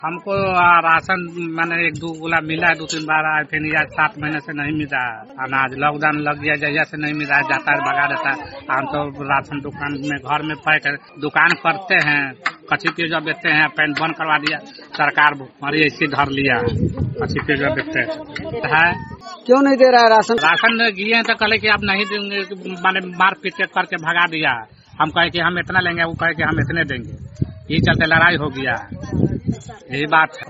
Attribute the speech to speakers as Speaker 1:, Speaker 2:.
Speaker 1: हमको राशन मैंने 1-2 गोला मिला है, 2-3 बार आए, फिर 7 महीने से नहीं मिल रहा है अनाज। लॉकडाउन लग गया, जैसे से नहीं मिल रहा है, जाता है भगा देता है। हम तो राशन दुकान में घर में पैक दुकान करते हैं, कच्ची पेज बेचते हैं, पैन बंद करवा दिया सरकार, हमारी ऐसी धर लिया है, कच्ची पेज बेचते है।
Speaker 2: क्यों नहीं दे रहा है राशन?
Speaker 1: राशन दिए हैं तो कहे कि आप नहीं देंगे, मैंने मार पीट करके भगा दिया। हम कहे कि हम इतना लेंगे, वो कहे कि हम इतने देंगे, ये चलते लड़ाई हो गया। यही बात है।